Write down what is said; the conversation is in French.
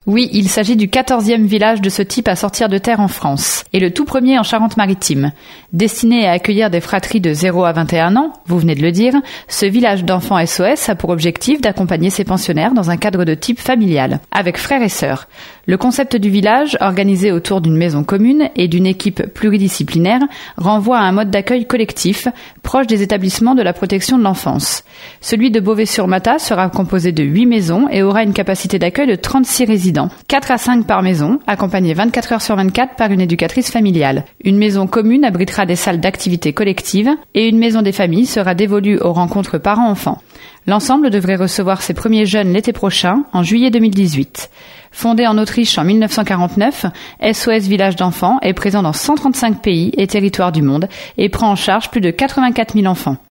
Oui, il s'agit du 14e village de ce type à sortir de terre en France, et le tout premier en Charente-Maritime. Destiné à accueillir des fratries de 0 à 21 ans, vous venez de le dire, ce village d'enfants SOS a pour objectif d'accompagner ses pensionnaires dans un cadre de type familial, avec frères et sœurs. Le concept du village, organisé autour d'une maison commune et d'une équipe pluridisciplinaire, renvoie à un mode d'accueil collectif, proche des établissements de la protection de l'enfance. Celui de Beauvais-sur-Matha sera composé de 8 maisons et aura une capacité d'accueil de 36 résidents, 4 à 5 par maison, accompagnés 24 heures sur 24 par une éducatrice familiale. Une maison commune abritera des salles d'activités collectives et une maison des familles sera dévolue aux rencontres parents-enfants. L'ensemble devrait recevoir ses premiers jeunes l'été prochain, en juillet 2018. Fondé en Autriche en 1949, SOS Village d'enfants est présent dans 135 pays et territoires du monde et prend en charge plus de 84 000 enfants.